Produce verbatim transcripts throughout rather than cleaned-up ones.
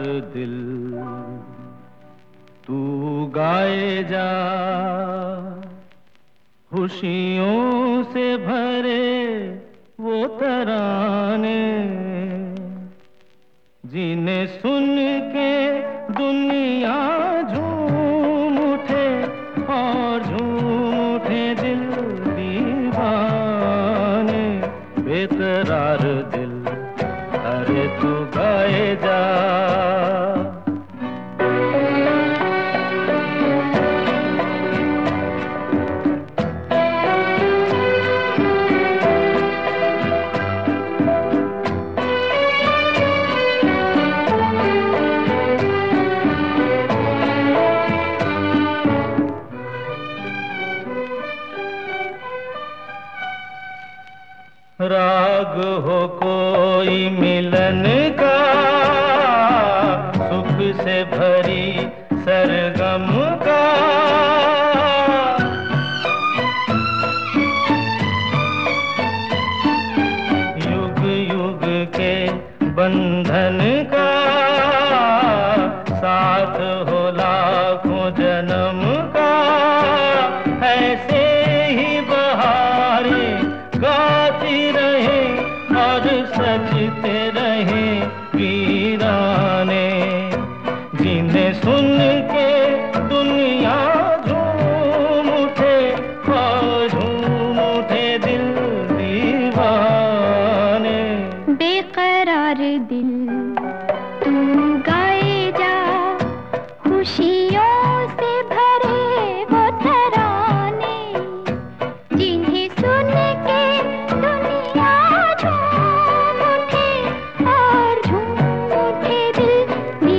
दिल तू गाए जा, खुशियों से भरे वो तराने जिन्हें सुन के दुनिया झूम उठे और झूम उठे दिल दीवाने। बेकरार दिल अरे तू गाए जा। राग हो कोई मिलन का, सुख से भरी सरगम का, युग युग के बंधन का, साथ हो लाखों जन्म का। ऐसे ही बहारें गाती रहे और सजते रहे वीराने, जिन्हें सुन के दुनिया झूम उठे और झूम उठे दिल दीवाने। बेकरार दिल तू गाए जा, खुशियों से भरे वो तराने जिन्हें सुन के दुनिया झूम उठे और झूम उठे दिल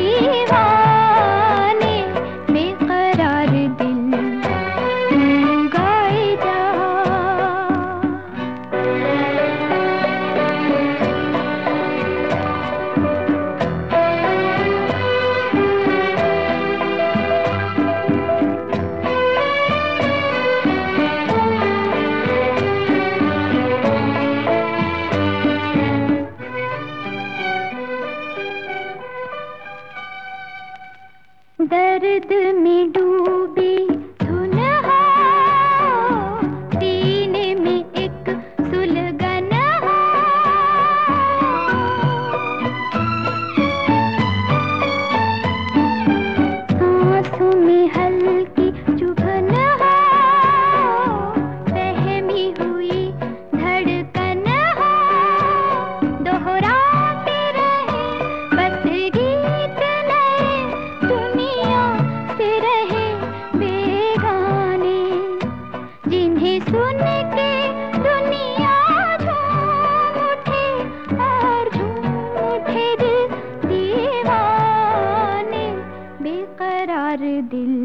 दीवाने। बेकरार दिल तू गाए जा। दर्द में डूबी धुन हो, सीने में एक सुलगन हो, सांसों में हल्की चुभन हो, बहमी हुई धड़कन हो, दोहराते रहे बस गीत नए, दुनिया से रहे बेगाने, जिन्हें सुन के दुनिया झूम उठे और झूम उठे दिल दीवाने। बेकरार दिल